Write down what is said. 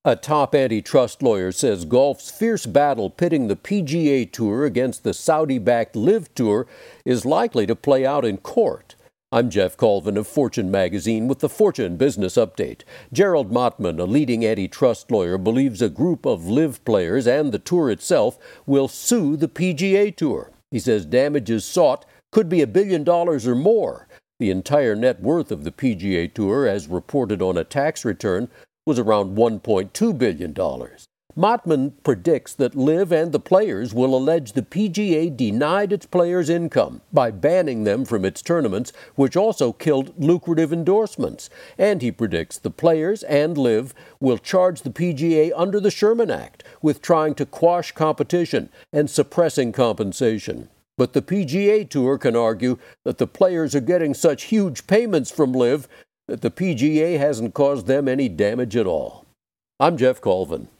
A top antitrust lawyer says golf's fierce battle pitting the PGA Tour against the Saudi-backed LIV Tour is likely to play out in court. I'm Jeff Colvin of Fortune magazine with the Fortune Business Update. Gerald Mottman, a leading antitrust lawyer, believes a group of LIV players and the tour itself will sue the PGA Tour. He says damages sought could be $1 billion or more. The entire net worth of the PGA Tour, as reported on a tax return, was around $1.2 billion. Mottman predicts that LIV and the players will allege the PGA denied its players income by banning them from its tournaments, which also killed lucrative endorsements. And he predicts the players and LIV will charge the PGA under the Sherman Act with trying to quash competition and suppressing compensation. But the PGA Tour can argue that the players are getting such huge payments from LIV that the PGA hasn't caused them any damage at all. I'm Jeff Colvin.